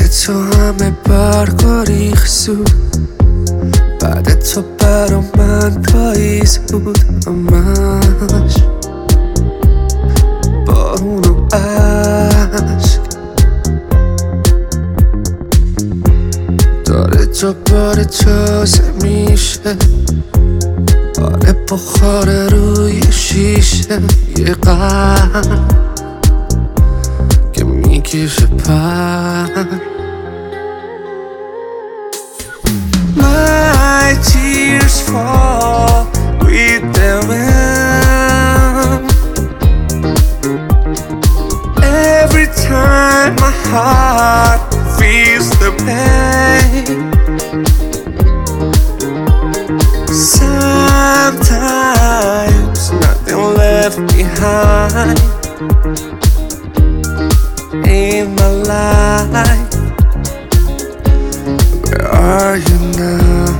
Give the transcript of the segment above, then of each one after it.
تو همه برگا ریخت بعد تو برا من پاییز بود همش بارون و عشق داره دوباره تازه میشه آره بخاره روی شیشه یه قلب که میکشه پر My tears fall with the wind Every time my heart feels the pain Sometimes nothing left behind in my life Where are you now?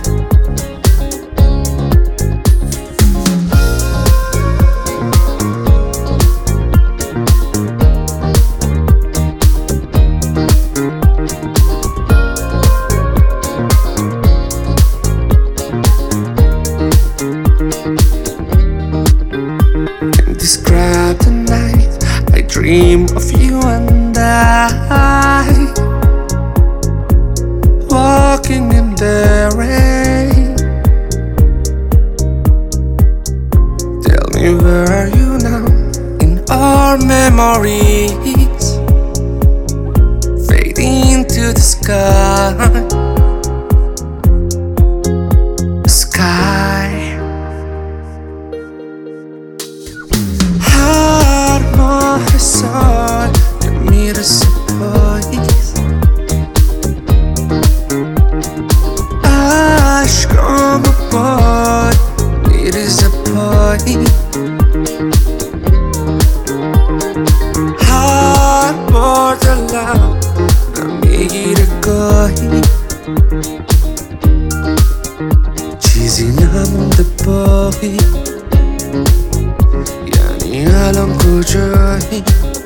Can't describe the night I dream of you and I Walking in the rain Tell me where are you now In our memories Fading to the sky هر ماه سال که میرسه پاییز عشقام باد میریزه پایین هر بار دلم میگیره گاهی چیزی نمونده باقی یعنی الان کجایی